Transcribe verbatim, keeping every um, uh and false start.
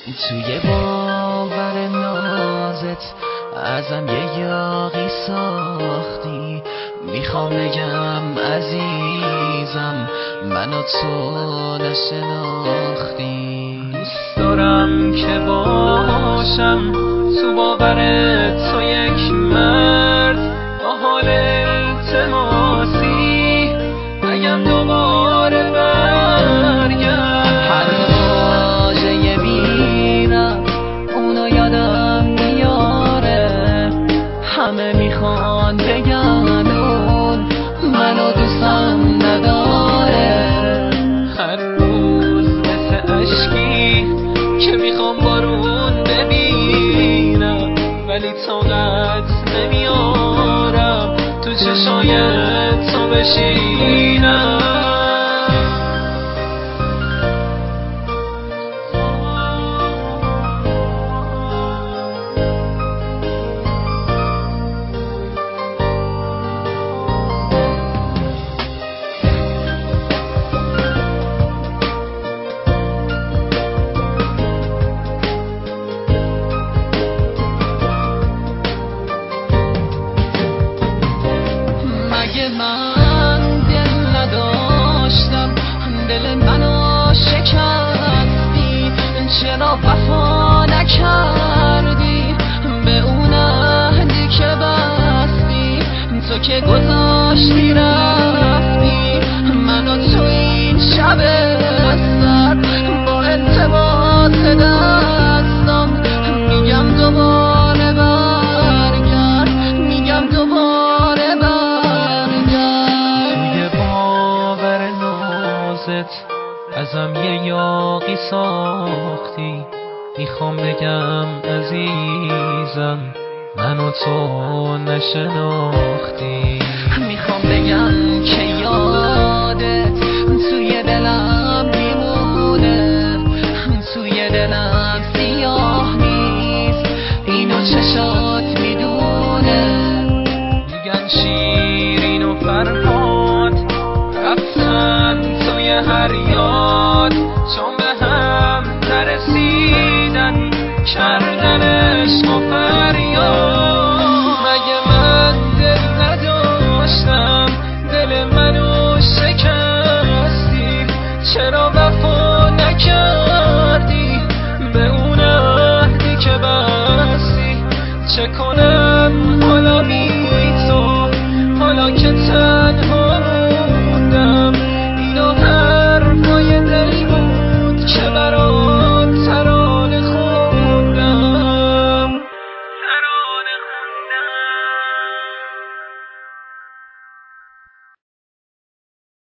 توی باور نازت ازم یه یاغی ساختی. میخوام بگم عزیزم منو تو نشناختی. دوست دارم که باشم تو باور تو یک مرد با حال التماسی نگم دوباره برگرد. هر واژه بی‌ربط اونو یادم میاره. همه میخوان بگن اون منو دوستم نداره. هر روز مثل عشقی که میخوام بارون ببینم ولی طاقت نمیارم تو چشای تو بشینم. من دل نداشتم دل منو شکستی. چرا وفا نکردی به اون عهدی که بستی؟ تو که گذاشتی رفتی منو تو این شب سرد با التماس دستم میگم دوباره برگرد. میگم دوباره ازم یه یاغی ساختی. میخوام بگم عزیزم منو تو نشناختی. میخوام بگم که یادت توی دلم میمونه. توی دلم سیاه نیست اینو چشات میدونه. میگن شیرین و فرهاد رفتن توی هر یاد چون به هم نرسیدن کردن عشق و فریاد.